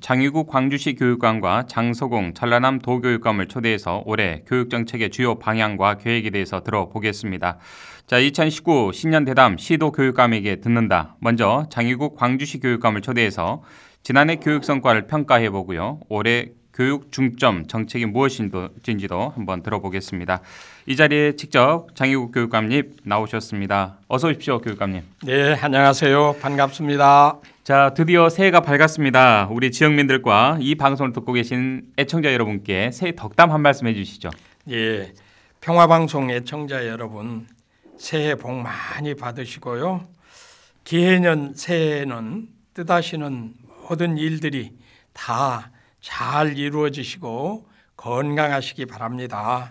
장의국 광주시 교육감과 장서공 전라남 도교육감을 초대해서 올해 교육정책의 주요 방향과 계획에 대해서 들어보겠습니다. 자, 2019 신년 대담 시도 교육감에게 듣는다. 먼저 장의국 광주시 교육감을 초대해서 지난해 교육 성과를 평가해 보고요. 올해 교육 중점 정책이 무엇인지도 한번 들어보겠습니다. 이 자리에 직접 장의국 교육감님 나오셨습니다. 어서 오십시오, 교육감님. 네, 안녕하세요. 반갑습니다. 자, 드디어 새해가 밝았습니다. 우리 지역민들과 이 방송을 듣고 계신 애청자 여러분께 새해 덕담 한 말씀 해주시죠. 예, 평화방송 애청자 여러분, 새해 복 많이 받으시고요. 기해년 새해에는 뜻하시는 모든 일들이 다 잘 이루어지시고 건강하시기 바랍니다.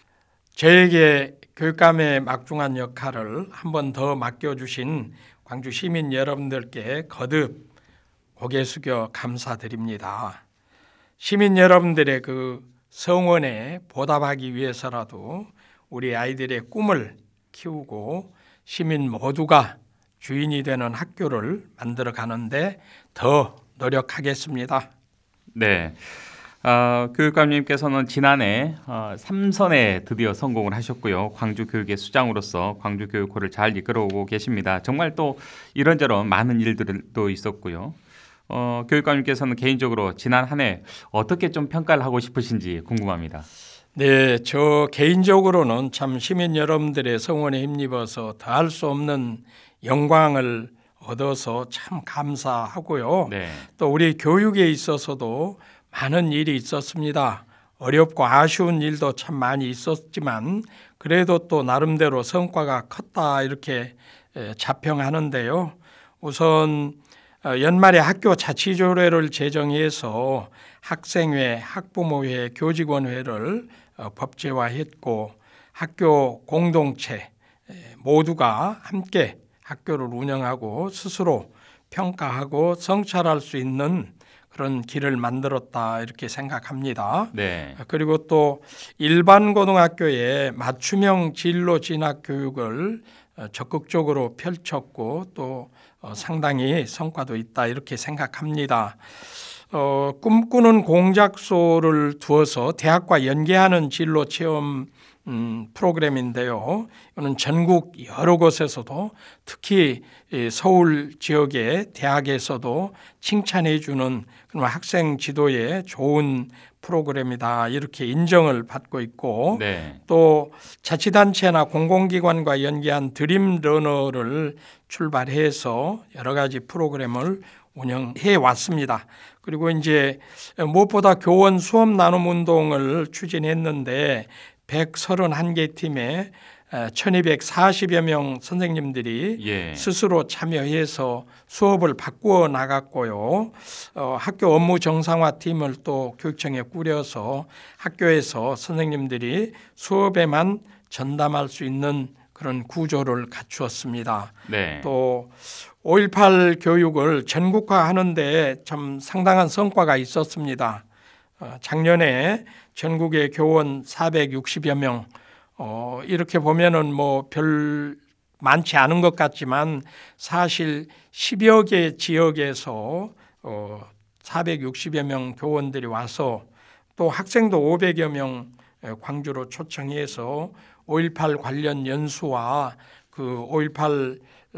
저에게 교육감의 막중한 역할을 한 번 더 맡겨주신 광주 시민 여러분들께 거듭 고개 숙여 감사드립니다. 시민 여러분들의 그 성원에 보답하기 위해서라도 우리 아이들의 꿈을 키우고 시민 모두가 주인이 되는 학교를 만들어 가는데 더 노력하겠습니다. 네, 교육감님께서는 지난해 3선에 드디어 성공을 하셨고요. 광주 교육의 수장으로서 광주 교육호를 잘 이끌어오고 계십니다. 정말 또 이런저런 많은 일들도 있었고요. 교육감님께서는 개인적으로 지난 한 해 어떻게 좀 평가를 하고 싶으신지 궁금합니다. 네, 저 개인적으로는 참 시민 여러분들의 성원에 힘입어서 더할 수 없는 영광을 얻어서 참 감사하고요. 네. 또 우리 교육에 있어서도 많은 일이 있었습니다. 어렵고 아쉬운 일도 참 많이 있었지만 그래도 또 나름대로 성과가 컸다 이렇게 자평하는데요. 우선 연말에 학교 자치조례를 제정해서 학생회, 학부모회, 교직원회를 법제화했고 학교 공동체 모두가 함께 학교를 운영하고 스스로 평가하고 성찰할 수 있는 그런 길을 만들었다 이렇게 생각합니다. 네. 그리고 또 일반 고등학교에 맞춤형 진로 진학 교육을 적극적으로 펼쳤고 또 상당히 성과도 있다 이렇게 생각합니다. 꿈꾸는 공작소를 두어서 대학과 연계하는 진로 체험 프로그램인데요. 이거는 전국 여러 곳에서도 특히 서울 지역의 대학에서도 칭찬해 주는 그런 학생 지도에 좋은 프로그램이다 이렇게 인정을 받고 있고 네. 또 자치단체나 공공기관과 연계한 드림 러너를 출발해서 여러 가지 프로그램을 운영해 왔습니다. 그리고 이제 무엇보다 교원 수업 나눔 운동을 추진했는데 131개 팀에 1240여 명 선생님들이 스스로 참여해서 수업을 바꾸어 나갔고요. 학교 업무 정상화 팀을 또 교육청에 꾸려서 학교에서 선생님들이 수업에만 전담할 수 있는 그런 구조를 갖추었습니다. 네. 또 5.18 교육을 전국화하는데 참 상당한 성과가 있었습니다. 작년에 전국의 교원 460여 명 이렇게 보면은 뭐 별 많지 않은 것 같지만 사실 10여 개 지역에서 460여 명 교원들이 와서 또 학생도 500여 명 광주로 초청해서 5.18 관련 연수와 그 5.18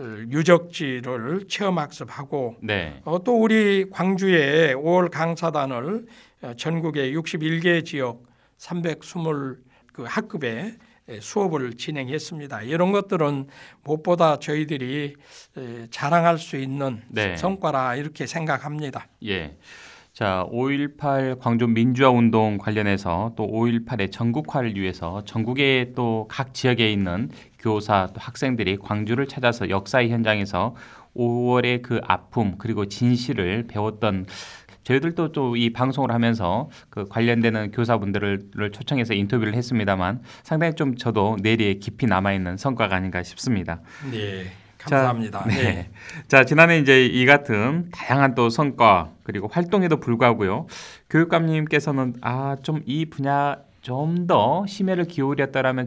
유적지를 체험학습하고 네. 또 우리 광주에 5월 강사단을 전국의 61개 지역 320 그 학급에 수업을 진행했습니다. 이런 것들은 무엇보다 저희들이 자랑할 수 있는 성과라 이렇게 생각합니다. 예. 자, 5.18 광주 민주화 운동 관련해서 또 5.18의 전국화를 위해서 전국의 또 각 지역에 있는 교사 또 학생들이 광주를 찾아서 역사의 현장에서 5월의 그 아픔 그리고 진실을 배웠던 저희들도 또 이 방송을 하면서 그 관련되는 교사분들을 초청해서 인터뷰를 했습니다만 상당히 좀 저도 뇌리에 깊이 남아있는 성과가 아닌가 싶습니다. 네. 감사합니다. 자, 네. 자, 지난해 이제 이 같은 다양한 또 성과 그리고 활동에도 불구하고요. 교육감님께서는 좀 이 분야 좀 더 심혈을 기울였더라면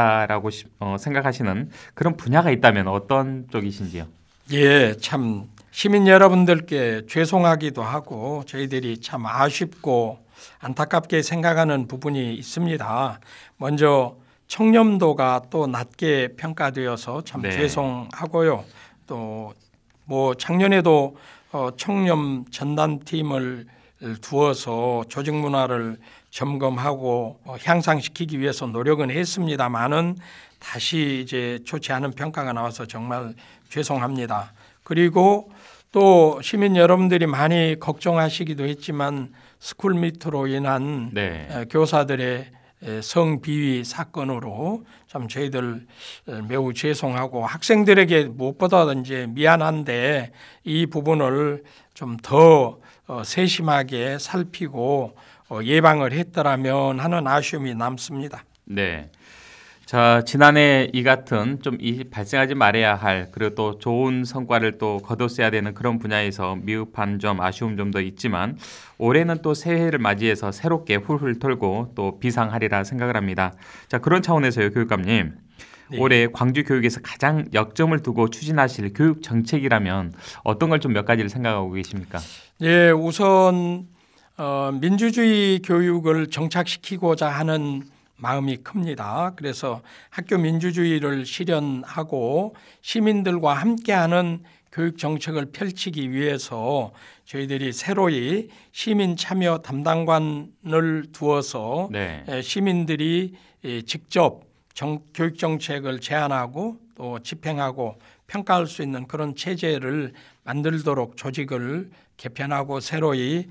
좋았겠다라고 생각하시는 그런 분야가 있다면 어떤 쪽이신지요? 예, 참 시민 여러분들께 죄송하기도 하고 저희들이 참 아쉽고 안타깝게 생각하는 부분이 있습니다. 먼저 청렴도가 또 낮게 평가되어서 참 네. 죄송하고요. 또 뭐 작년에도 청렴 전담팀을 두어서 조직 문화를 점검하고 향상시키기 위해서 노력은 했습니다만은 다시 이제 좋지 않은 평가가 나와서 정말 죄송합니다. 그리고 또 시민 여러분들이 많이 걱정하시기도 했지만 스쿨미트로 인한 네. 교사들의 성비위 사건으로 참 저희들 매우 죄송하고 학생들에게 무엇보다 이제 미안한데 이 부분을 좀 더 세심하게 살피고 예방을 했더라면 하는 아쉬움이 남습니다. 네. 자, 지난해 이 같은 좀 발생하지 말아야 할 그리고 또 좋은 성과를 또 거뒀어야 되는 그런 분야에서 미흡한 점, 아쉬운 점도 있지만 올해는 또 새해를 맞이해서 새롭게 훌훌 털고 또 비상하리라 생각을 합니다. 자, 그런 차원에서요, 교육감님. 네. 올해 광주 교육에서 가장 역점을 두고 추진하실 교육 정책이라면 어떤 걸 좀 몇 가지를 생각하고 계십니까? 예, 우선 민주주의 교육을 정착시키고자 하는 마음이 큽니다. 그래서 학교 민주주의를 실현하고 시민들과 함께하는 교육 정책을 펼치기 위해서 저희들이 새로이 시민 참여 담당관을 두어서 네. 시민들이 직접 교육 정책을 제안하고 또 집행하고 평가할 수 있는 그런 체제를 만들도록 조직을 개편하고 새로이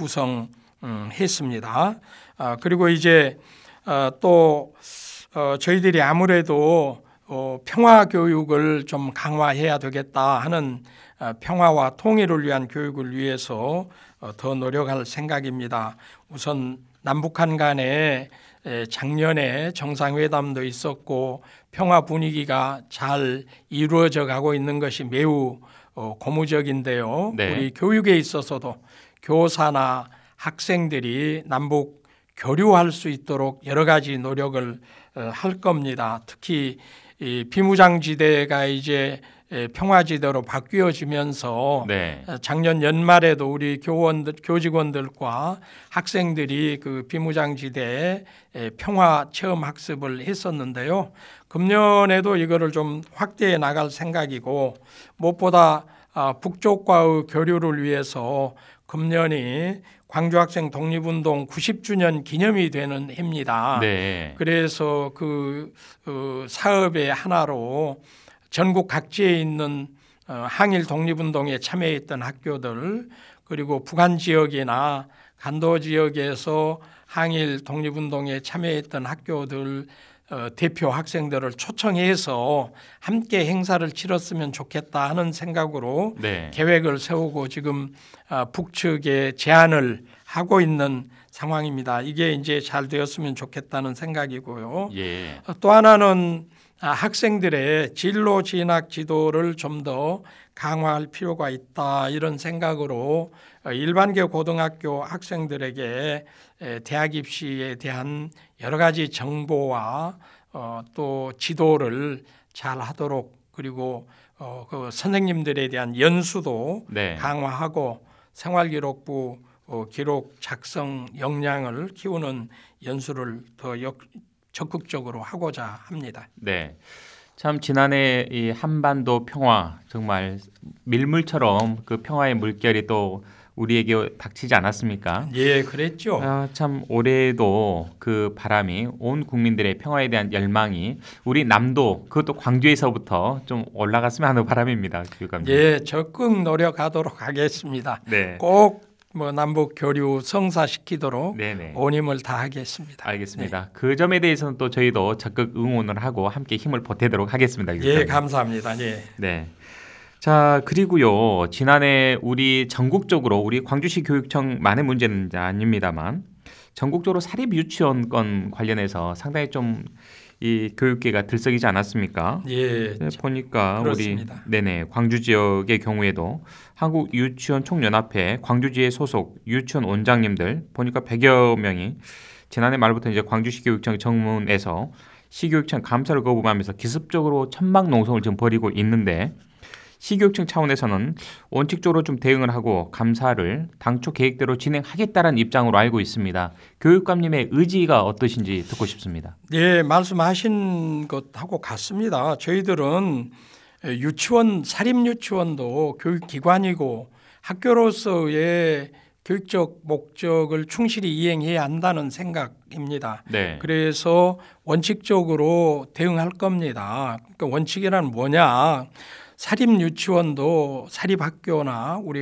구성했습니다. 그리고 이제 또 저희들이 아무래도 평화 교육을 좀 강화해야 되겠다 하는 평화와 통일을 위한 교육을 위해서 더 노력할 생각입니다. 우선 남북한 간에 작년에 정상회담도 있었고 평화 분위기가 잘 이루어져 가고 있는 것이 매우 고무적인데요. 네. 우리 교육에 있어서도 교사나 학생들이 남북 교류할 수 있도록 여러 가지 노력을 할 겁니다. 특히 이 비무장지대가 이제 평화지대로 바뀌어지면서 네. 작년 연말에도 우리 교직원들과 학생들이 그 비무장지대에 평화 체험 학습을 했었는데요. 금년에도 이거를 좀 확대해 나갈 생각이고 무엇보다 북쪽과의 교류를 위해서 금년이 광주학생 독립운동 90주년 기념이 되는 해입니다. 네. 그래서 그 사업의 하나로 전국 각지에 있는 항일 독립운동에 참여했던 학교들 그리고 북한 지역이나 간도 지역에서 항일 독립운동에 참여했던 학교들 대표 학생들을 초청해서 함께 행사를 치렀으면 좋겠다 하는 생각으로 네. 계획을 세우고 지금 북측에 제안을 하고 있는 상황입니다. 이게 이제 잘 되었으면 좋겠다는 생각이고요. 예. 또 하나는 학생들의 진로 진학 지도를 좀 더 강화할 필요가 있다 이런 생각으로 일반계 고등학교 학생들에게 대학 입시에 대한 여러 가지 정보와 또 지도를 잘 하도록 그리고 그 선생님들에 대한 연수도 네. 강화하고 생활기록부 기록 작성 역량을 키우는 연수를 더 적극적으로 하고자 합니다. 네. 참 지난해 이 한반도 평화 정말 밀물처럼 그 평화의 물결이 또 우리에게 닥치지 않았습니까? 예, 그랬죠. 참 올해도 그 바람이 온 국민들의 평화에 대한 열망이 우리 남도 그것도 광주에서부터 좀 올라갔으면 하는 바람입니다, 교육감님. 예, 적극 노력하도록 하겠습니다. 네. 꼭 남북 교류 성사시키도록 네네. 온 힘을 다하겠습니다. 알겠습니다. 그 점에 대해서는 또 저희도 적극 응원을 하고 함께 힘을 보태도록 하겠습니다. 예, 교육감님. 감사합니다. 예. 네. 자, 그리고요. 지난해 우리 전국적으로 우리 광주시 교육청 많은 문제는 아닙니다만 전국적으로 사립 유치원 건 관련해서 상당히 좀 이 교육계가 들썩이지 않았습니까? 예, 네, 보니까 그렇습니다. 우리 광주 지역의 경우에도 한국 유치원 총연합회 광주지회 소속 유치원 원장님들 보니까 100여 명이 지난해 말부터 이제 광주시 교육청 정문에서 시교육청 감사를 거부하면서 기습적으로 천막 농성을 지금 벌이고 있는데 시교육청 차원에서는 원칙적으로 좀 대응을 하고 감사를 당초 계획대로 진행하겠다는 입장으로 알고 있습니다. 교육감님의 의지가 어떠신지 듣고 싶습니다. 네, 말씀하신 것하고 같습니다. 저희들은 유치원, 사립유치원도 교육기관이고 학교로서의 교육적 목적을 충실히 이행해야 한다는 생각입니다. 네. 그래서 원칙적으로 대응할 겁니다. 그러니까 원칙이란 뭐냐? 사립유치원도 사립학교나 우리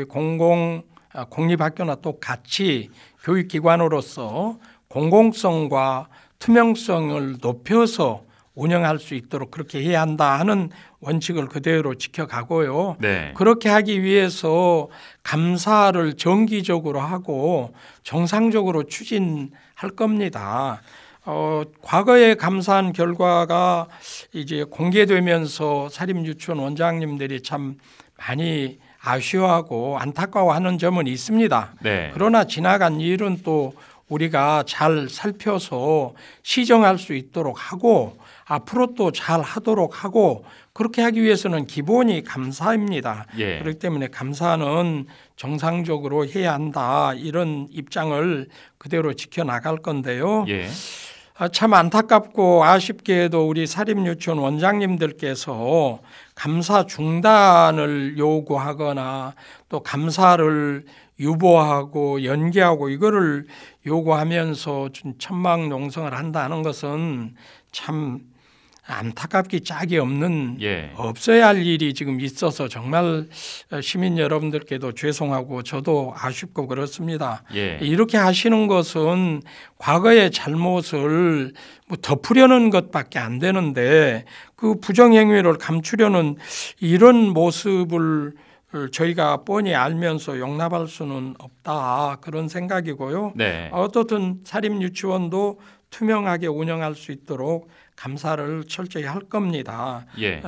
공립학교나 똑같이 교육기관으로서 공공성과 투명성을 높여서 운영할 수 있도록 그렇게 해야 한다 하는 원칙을 그대로 지켜가고요. 네. 그렇게 하기 위해서 감사를 정기적으로 하고 정상적으로 추진할 겁니다. 과거에 감사한 결과가 이제 공개되면서 사립유치원 원장님들이 참 많이 아쉬워하고 안타까워하는 점은 있습니다. 네. 그러나 지나간 일은 또 우리가 잘 살펴서 시정할 수 있도록 하고 앞으로 또 잘 하도록 하고 그렇게 하기 위해서는 기본이 감사입니다. 예. 그렇기 때문에 감사는 정상적으로 해야 한다 이런 입장을 그대로 지켜나갈 건데요. 예. 참 안타깝고 아쉽게도 우리 사립유치원 원장님들께서 감사 중단을 요구하거나 또 감사를 유보하고 연기하고 이거를 요구하면서 천막농성을 한다는 것은 참 안타깝기 짝이 없는 예. 없어야 할 일이 지금 있어서 정말 시민 여러분들께도 죄송하고 저도 아쉽고 그렇습니다. 예. 이렇게 하시는 것은 과거의 잘못을 뭐 덮으려는 것밖에 안 되는데 그 부정행위를 감추려는 이런 모습을 저희가 뻔히 알면서 용납할 수는 없다 그런 생각이고요. 네. 어떻든 사립유치원도 투명하게 운영할 수 있도록 감사를 철저히 할 겁니다. 예.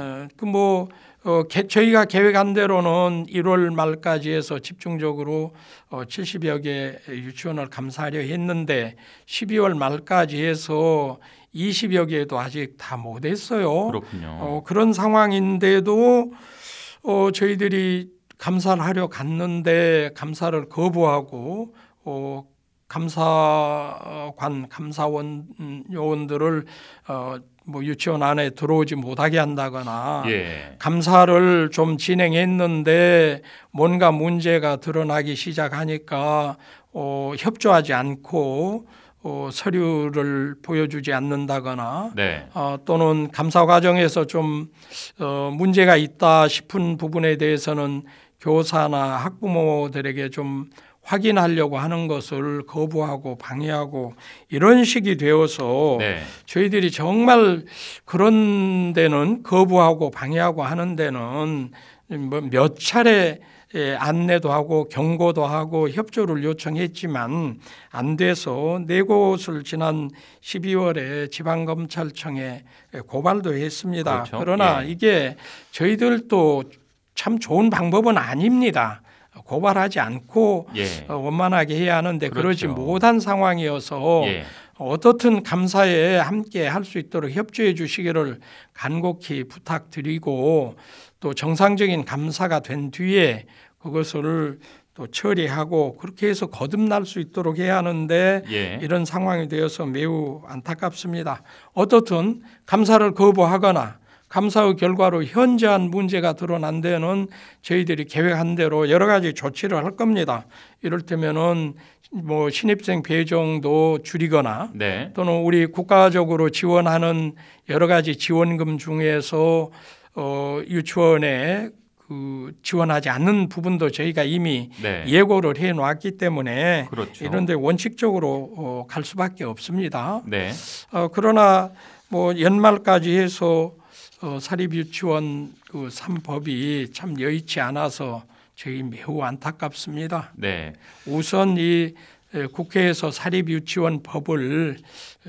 저희가 계획한 대로는 1월 말까지 해서 집중적으로 70여 개 유치원을 감사하려 했는데 12월 말까지 해서 20여 개도 아직 다 못했어요. 그렇군요. 그런 상황인데도 저희들이 감사를 하려 갔는데 감사를 거부하고 감사원 요원들을 유치원 안에 들어오지 못하게 한다거나 예. 감사를 좀 진행했는데 뭔가 문제가 드러나기 시작하니까 협조하지 않고 서류를 보여주지 않는다거나 네. 또는 감사 과정에서 좀 문제가 있다 싶은 부분에 대해서는 교사나 학부모들에게 좀 확인하려고 하는 것을 거부하고 방해하고 이런 식이 되어서 네. 저희들이 정말 그런 데는 거부하고 방해하고 하는 데는 몇 차례 안내도 하고 경고도 하고 협조를 요청했지만 안 돼서 네 곳을 지난 12월에 지방검찰청에 고발도 했습니다. 그렇죠. 그러나 예. 이게 저희들도 참 좋은 방법은 아닙니다. 고발하지 않고 예. 원만하게 해야 하는데 그러지 그렇죠. 못한 상황이어서 예. 어떻든 감사에 함께 할 수 있도록 협조해 주시기를 간곡히 부탁드리고 또 정상적인 감사가 된 뒤에 그것을 또 처리하고 그렇게 해서 거듭날 수 있도록 해야 하는데 예. 이런 상황이 되어서 매우 안타깝습니다. 어떻든 감사를 거부하거나 감사의 결과로 현저한 문제가 드러난 데는 저희들이 계획한 대로 여러 가지 조치를 할 겁니다. 이를테면은 신입생 배정도 줄이거나 네. 또는 우리 국가적으로 지원하는 여러 가지 지원금 중에서 유치원에 지원하지 않는 부분도 저희가 이미 네. 예고를 해놓았기 때문에 그렇죠. 이런 데 원칙적으로 갈 수밖에 없습니다. 네. 그러나 연말까지 해서 사립유치원 3법이 참 여의치 않아서 저희 매우 안타깝습니다. 네. 우선 우선 이 국회에서 사립유치원 법을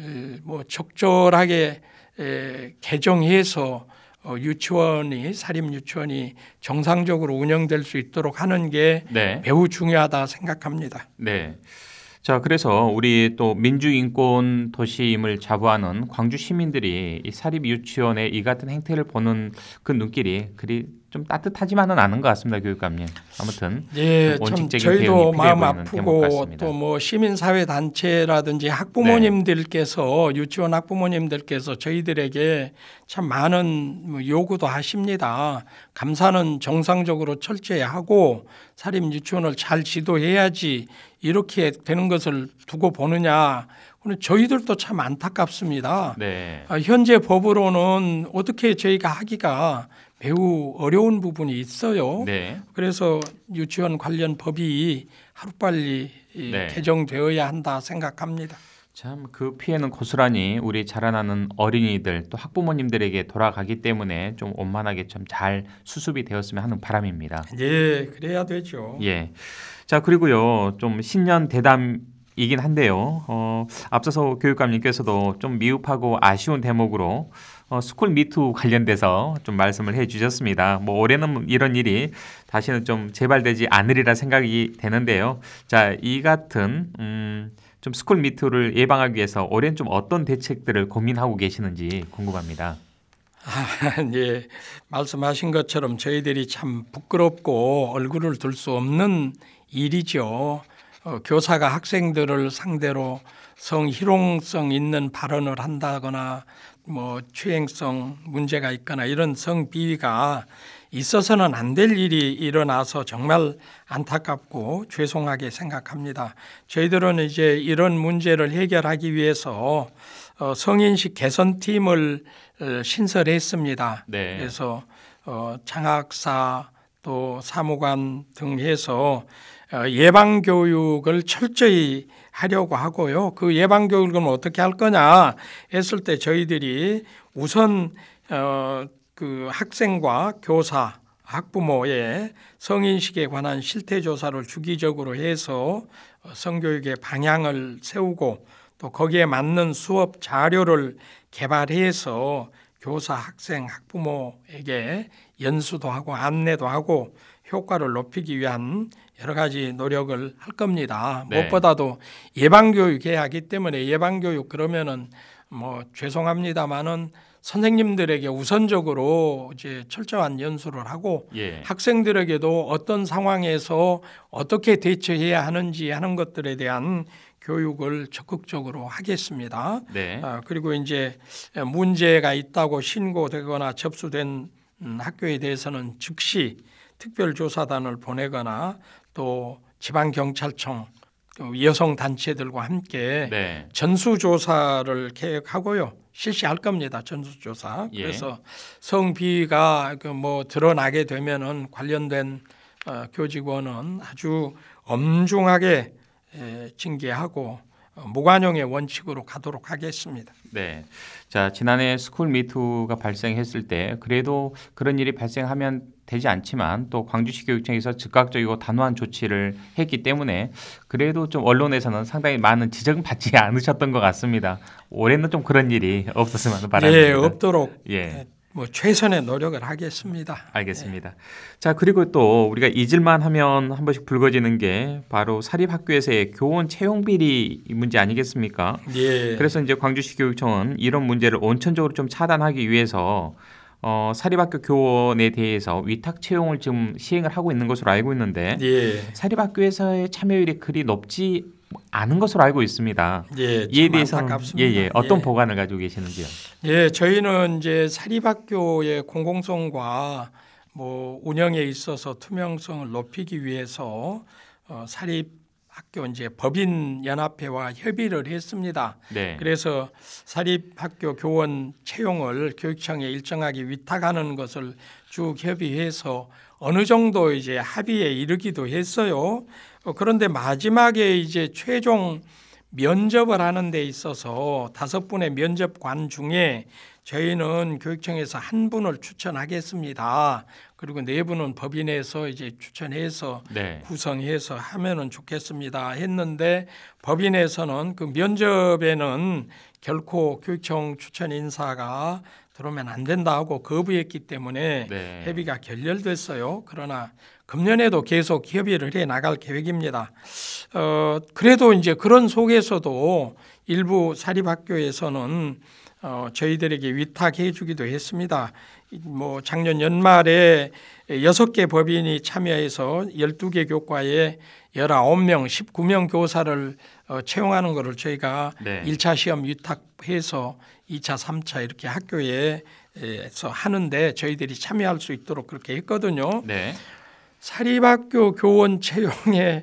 적절하게 개정해서 사립유치원이 정상적으로 운영될 수 있도록 하는 게 네. 매우 중요하다 생각합니다. 네. 자, 그래서 우리 또 민주인권 도시임을 자부하는 광주 시민들이 이 사립 유치원의 이 같은 행태를 보는 그 눈길이 그리 좀 따뜻하지만은 않은 것 같습니다, 교육감님. 아무튼 예, 좀 참 원칙적인 저희도 대응이 필요해 마음 보이는 대목 아프고 같습니다. 또 뭐 시민사회 단체라든지 학부모님들께서 유치원 학부모님들께서 저희들에게 참 많은 뭐 요구도 하십니다. 감사는 정상적으로 철저히 하고 사립 유치원을 잘 지도해야지 이렇게 되는 것을 두고 보느냐. 저희들도 참 안타깝습니다. 네. 현재 법으로는 어떻게 저희가 하기가 매우 어려운 부분이 있어요. 네. 그래서 유치원 관련 법이 하루빨리 네. 개정되어야 한다 생각합니다. 참 그 피해는 고스란히 우리 자라나는 어린이들 또 학부모님들에게 돌아가기 때문에 좀 원만하게 좀 잘 수습이 되었으면 하는 바람입니다. 예, 그래야 되죠. 예. 자, 그리고요. 좀 신년 대담이긴 한데요. 앞서서 교육감님께서도 좀 미흡하고 아쉬운 대목으로 스쿨 미투 관련돼서 좀 말씀을 해 주셨습니다. 뭐 올해는 이런 일이 다시는 좀 재발되지 않으리라 생각이 되는데요. 자, 이 같은 좀 스쿨 미투를 예방하기 위해서 올해는 좀 어떤 대책들을 고민하고 계시는지 궁금합니다. 예, 말씀하신 것처럼 저희들이 참 부끄럽고 얼굴을 들 수 없는 일이죠. 교사가 학생들을 상대로 성희롱성 있는 발언을 한다거나 뭐 추행성 문제가 있거나 이런 성비위가 있어서는 안 될 일이 일어나서 정말 안타깝고 죄송하게 생각합니다. 저희들은 이제 이런 문제를 해결하기 위해서 성인식 개선팀을 신설했습니다. 네. 그래서 장학사 또 사무관 등 해서 예방 교육을 철저히 하려고 하고요. 그 예방 교육은 어떻게 할 거냐 했을 때 저희들이 우선 그 학생과 교사, 학부모의 성인식에 관한 실태 조사를 주기적으로 해서 성교육의 방향을 세우고 또 거기에 맞는 수업 자료를 개발해서 교사, 학생, 학부모에게 연수도 하고 안내도 하고 효과를 높이기 위한 여러 가지 노력을 할 겁니다. 네. 무엇보다도 예방교육해야 하기 때문에 예방교육 그러면은 뭐 죄송합니다만은 선생님들에게 우선적으로 이제 철저한 연수를 하고 예. 학생들에게도 어떤 상황에서 어떻게 대처해야 하는지 하는 것들에 대한 교육을 적극적으로 하겠습니다. 네. 그리고 이제 문제가 있다고 신고되거나 접수된 학교에 대해서는 즉시 특별조사단을 보내거나 또 지방경찰청 또 여성단체들과 함께 네. 전수조사를 계획하고요. 실시할 겁니다. 전수조사. 예. 그래서 성비위가 뭐 드러나게 되면은 관련된 교직원은 아주 엄중하게 징계하고 무관용의 원칙으로 가도록 하겠습니다. 네. 자, 지난해 스쿨 미투가 발생했을 때 그래도 그런 일이 발생하면 되지 않지만 또 광주시 교육청에서 즉각적이고 단호한 조치를 했기 때문에 그래도 좀 언론에서는 상당히 많은 지적은 받지 않으셨던 것 같습니다. 올해는 좀 그런 일이 없었으면 하는 바람입니다. 예, 없도록 예. 뭐 최선의 노력을 하겠습니다. 알겠습니다. 자, 그리고 또 우리가 잊을만 하면 한 번씩 불거지는 게 바로 사립학교에서의 교원 채용 비리 문제 아니겠습니까? 예. 그래서 이제 광주시 교육청은 이런 문제를 원천적으로 좀 차단하기 위해서 사립학교 교원에 대해서 위탁 채용을 지금 시행을 하고 있는 것으로 알고 있는데 예. 사립학교에서의 참여율이 그리 높지 않은 것으로 알고 있습니다. 예, 이에 참 대해서는 안타깝습니다. 어떤 예. 보관을 가지고 계시는지요? 예, 저희는 이제 사립학교의 공공성과 뭐 운영에 있어서 투명성을 높이기 위해서 사립학교 이제 법인연합회와 협의를 했습니다. 네. 그래서 사립학교 교원 채용을 교육청에 일정하게 위탁하는 것을 쭉 협의해서 어느 정도 이제 합의에 이르기도 했어요. 그런데 마지막에 이제 최종 면접을 하는 데 있어서 5분의 면접관 중에 저희는 교육청에서 한 분을 추천하겠습니다. 그리고 4분은 법인에서 이제 추천해서 네. 구성해서 하면은 좋겠습니다 했는데 법인에서는 그 면접에는 결코 교육청 추천 인사가 들어오면 안 된다 하고 거부했기 때문에 네. 협의가 결렬됐어요. 그러나 금년에도 계속 협의를 해 나갈 계획입니다. 그래도 이제 그런 속에서도 일부 사립학교에서는 저희들에게 위탁해 주기도 했습니다. 뭐 작년 연말에 6개 법인이 참여해서 12개 교과에 19명, 19명 교사를 채용하는 것을 저희가 네. 1차 시험 위탁해서 2차, 3차 이렇게 학교에서 하는데 저희들이 참여할 수 있도록 그렇게 했거든요. 네. 사립학교 교원 채용의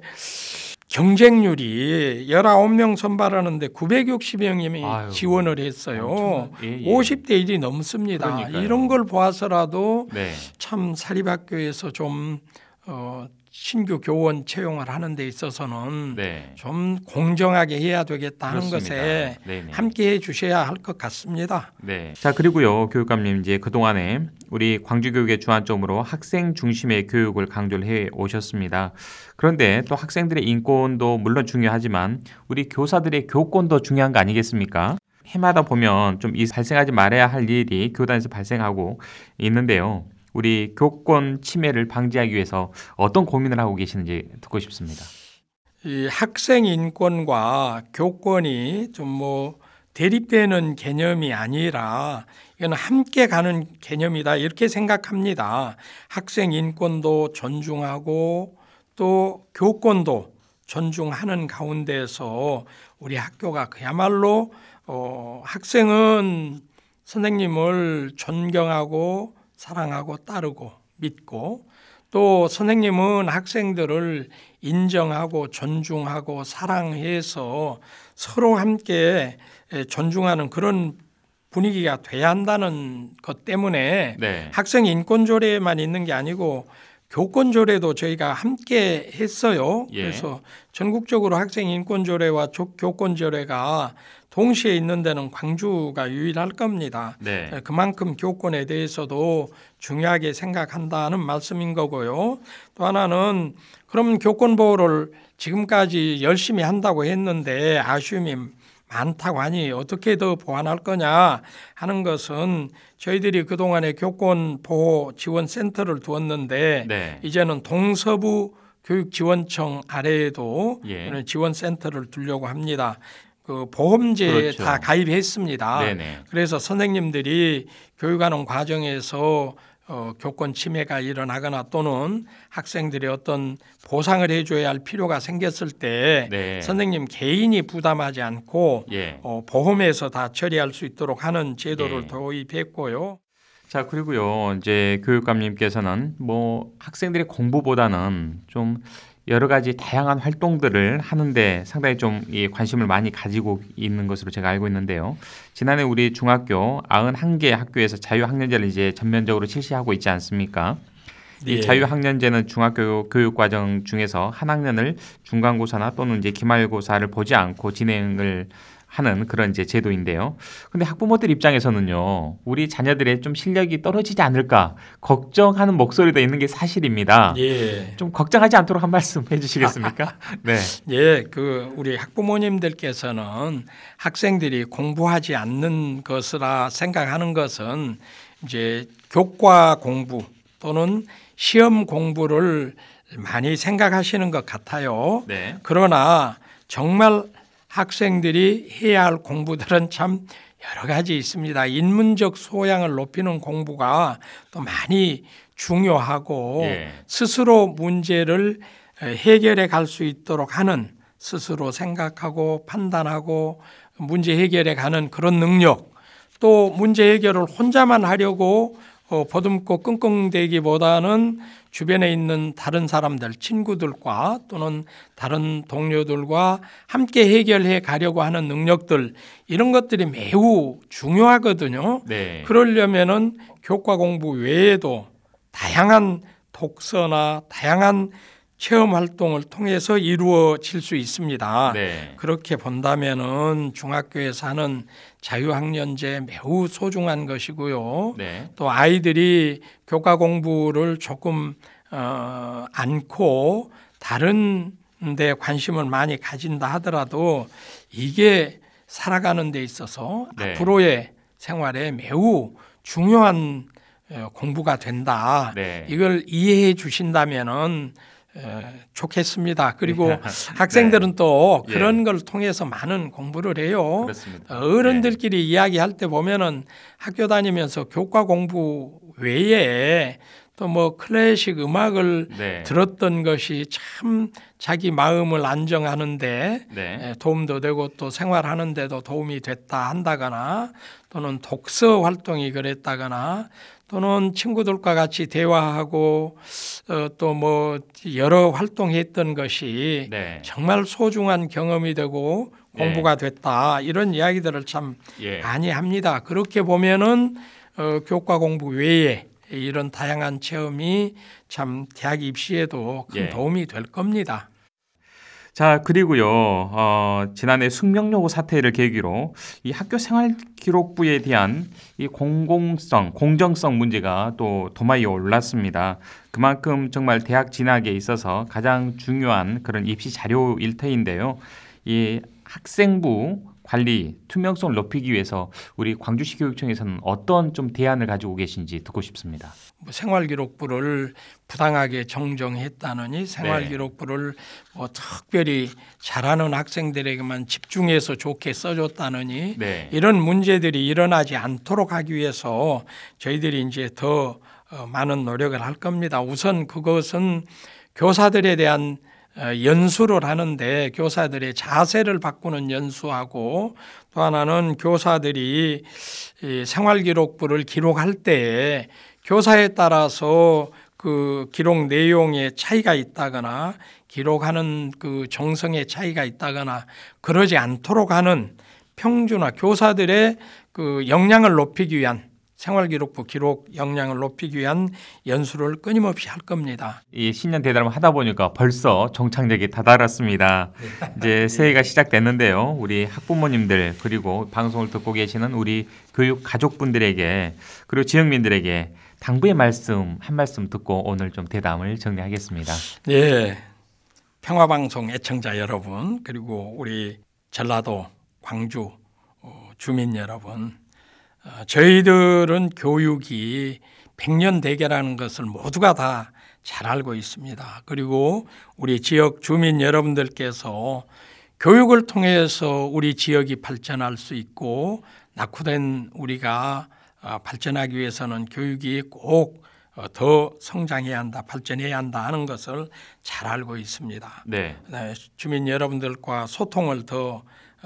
경쟁률이 19명 선발하는데 960명이 아유, 지원을 했어요. 엄청난- 예, 예. 50대 1이 넘습니다. 그러니까요. 이런 걸 보아서라도 네. 참 사립학교에서 좀 신규 교원 채용을 하는 데 있어서는 네. 좀 공정하게 해야 되겠다는 그렇습니다. 것에 네네. 함께 해 주셔야 할 것 같습니다. 네. 자, 그리고요, 교육감님 이제 그동안에 우리 광주 교육의 주안점으로 학생 중심의 교육을 강조를 해 오셨습니다. 그런데 또 학생들의 인권도 물론 중요하지만 우리 교사들의 교권도 중요한 거 아니겠습니까? 해마다 보면 좀 발생하지 말아야 할 일이 교단에서 발생하고 있는데요. 우리 교권 침해를 방지하기 위해서 어떤 고민을 하고 계시는지 듣고 싶습니다. 이 학생 인권과 교권이 좀 뭐 대립되는 개념이 아니라 이건 함께 가는 개념이다 이렇게 생각합니다. 학생 인권도 존중하고 또 교권도 존중하는 가운데서 우리 학교가 그야말로 학생은 선생님을 존경하고 사랑하고 따르고 믿고 또 선생님은 학생들을 인정하고 존중하고 사랑해서 서로 함께 존중하는 그런 분위기가 돼야 한다는 것 때문에 네. 학생 인권조례만 있는 게 아니고 교권조례도 저희가 함께 했어요. 예. 그래서 전국적으로 학생 인권조례와 교권조례가 동시에 있는 데는 광주가 유일할 겁니다. 네. 그만큼 교권에 대해서도 중요하게 생각한다는 말씀인 거고요. 또 하나는 그럼 교권 보호를 지금까지 열심히 한다고 했는데 아쉬움이 많다고 하니 어떻게 더 보완할 거냐 하는 것은 저희들이 그동안에 교권 보호 지원 센터를 두었는데 네. 이제는 동서부 교육지원청 아래에도 예. 이런 지원 센터를 두려고 합니다. 그 보험제에 그렇죠. 다 가입했습니다. 네네. 그래서 선생님들이 교육하는 과정에서 교권 침해가 일어나거나 또는 학생들이 어떤 보상을 해줘야 할 필요가 생겼을 때 네. 선생님 개인이 부담하지 않고 예. 보험에서 다 처리할 수 있도록 하는 제도를 예. 도입했고요. 자, 그리고요, 이제 교육감님께서는 뭐 학생들의 공부보다는 좀 여러 가지 다양한 활동들을 하는데 상당히 좀 이 관심을 많이 가지고 있는 것으로 제가 알고 있는데요. 지난해 우리 중학교 91개 학교에서 자유학년제를 이제 전면적으로 실시하고 있지 않습니까? 이 예. 자유학년제는 중학교 교육과정 중에서 한 학년을 중간고사나 또는 이제 기말고사를 보지 않고 진행을 하는 그런 이제 제도인데요. 근데 학부모들 입장에서는요, 우리 자녀들의 좀 실력이 떨어지지 않을까 걱정하는 목소리도 있는 게 사실입니다. 예. 좀 걱정하지 않도록 한 말씀 해주시겠습니까? 네. 예, 우리 학부모님들께서는 학생들이 공부하지 않는 것이라 생각하는 것은 이제 교과 공부 또는 시험 공부를 많이 생각하시는 것 같아요. 네. 그러나 정말 학생들이 해야 할 공부들은 참 여러 가지 있습니다. 인문적 소양을 높이는 공부가 또 많이 중요하고 예. 스스로 문제를 해결해 갈 수 있도록 하는 스스로 생각하고 판단하고 문제 해결해 가는 그런 능력 또 문제 해결을 혼자만 하려고 보듬고 끙끙대기보다는 주변에 있는 다른 사람들, 친구들과 또는 다른 동료들과 함께 해결해 가려고 하는 능력들 이런 것들이 매우 중요하거든요. 네. 그러려면은 교과 공부 외에도 다양한 독서나 다양한 체험 활동을 통해서 이루어질 수 있습니다. 네. 그렇게 본다면은 중학교에서 하는 자유학년제 매우 소중한 것이고요. 네. 또 아이들이 교과 공부를 조금 않고 다른 데 관심을 많이 가진다 하더라도 이게 살아가는 데 있어서 네. 앞으로의 생활에 매우 중요한 공부가 된다. 네. 이걸 이해해 주신다면은 좋겠습니다. 그리고 학생들은 또 예. 그런 걸 통해서 많은 공부를 해요. 그렇습니다. 어른들끼리 이야기할 때 보면은 학교 다니면서 교과 공부 외에 또 뭐 클래식 음악을 네. 들었던 것이 참 자기 마음을 안정하는데 네. 도움도 되고 또 생활하는데도 도움이 됐다 한다거나 또는 독서 활동이 그랬다거나 또는 친구들과 같이 대화하고 또 뭐 여러 활동했던 것이 네. 정말 소중한 경험이 되고 공부가 됐다 이런 이야기들을 참 예. 많이 합니다. 그렇게 보면은 교과 공부 외에 이런 다양한 체험이 참 대학 입시에도 큰 예. 도움이 될 겁니다. 자, 그리고요, 지난해 숙명여고 사태를 계기로 이 학교 생활기록부에 대한 이 공정성 문제가 또 도마 위에 올랐습니다. 그만큼 정말 대학 진학에 있어서 가장 중요한 그런 입시 자료일 터인데요. 이 학생부 관리 투명성을 높이기 위해서 우리 광주시 교육청에서는 어떤 좀 대안을 가지고 계신지 듣고 싶습니다. 뭐 생활기록부를 부당하게 정정했다느니 생활기록부를 뭐 특별히 잘하는 학생들에게만 집중해서 좋게 써줬다느니 네. 이런 문제들이 일어나지 않도록 하기 위해서 저희들이 이제 더 많은 노력을 할 겁니다. 우선 그것은 교사들에 대한 연수를 하는데 교사들의 자세를 바꾸는 연수하고 또 하나는 교사들이 생활기록부를 기록할 때 교사에 따라서 그 기록 내용에 차이가 있다거나 기록하는 그 정성의 차이가 있다거나 그러지 않도록 하는 평준화 교사들의 그 역량을 높이기 위한 생활기록부 기록 역량을 높이기 위한 연수를 끊임없이 할 겁니다. 이 신년 대담을 하다 보니까 벌써 종착역에 다다랐습니다. 이제 새해가 시작됐는데요. 우리 학부모님들 그리고 방송을 듣고 계시는 우리 교육 가족분들에게 그리고 지역민들에게 당부의 말씀 한 말씀 듣고 오늘 좀 대담을 정리하겠습니다. 네, 평화방송 애청자 여러분 그리고 우리 전라도 광주 주민 여러분 저희들은 교육이 100년 대계라는 것을 모두가 다 잘 알고 있습니다. 그리고 우리 지역 주민 여러분들께서 교육을 통해서 우리 지역이 발전할 수 있고 낙후된 우리가 발전하기 위해서는 교육이 꼭 더 성장해야 한다, 발전해야 한다 하는 것을 잘 알고 있습니다. 네. 주민 여러분들과 소통을 더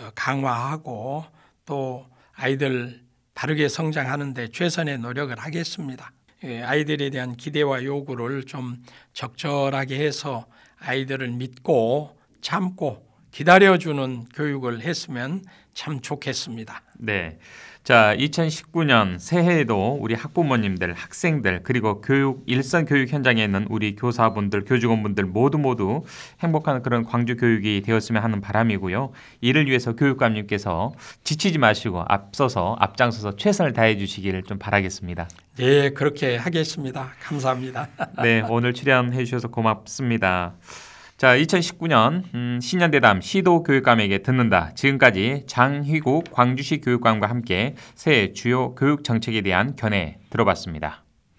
강화하고 또 아이들 바르게 성장하는 데 최선의 노력을 하겠습니다. 아이들에 대한 기대와 요구를 좀 적절하게 해서 아이들을 믿고 참고 기다려주는 교육을 했으면 참 좋겠습니다. 네. 자, 2019년 새해에도 우리 학부모님들, 학생들 그리고 일선 교육 현장에 있는 우리 교사분들, 교직원분들 모두 행복한 그런 광주 교육이 되었으면 하는 바람이고요. 이를 위해서 교육감님께서 지치지 마시고 앞장서서 최선을 다해 주시기를 좀 바라겠습니다. 네, 그렇게 하겠습니다. 감사합니다. 네, 오늘 출연해 주셔서 고맙습니다. 자, 2019년 신년대담 시도교육감에게 듣는다. 지금까지 장희국 광주시 교육감과 함께 새해 주요 교육 정책에 대한 견해 들어봤습니다.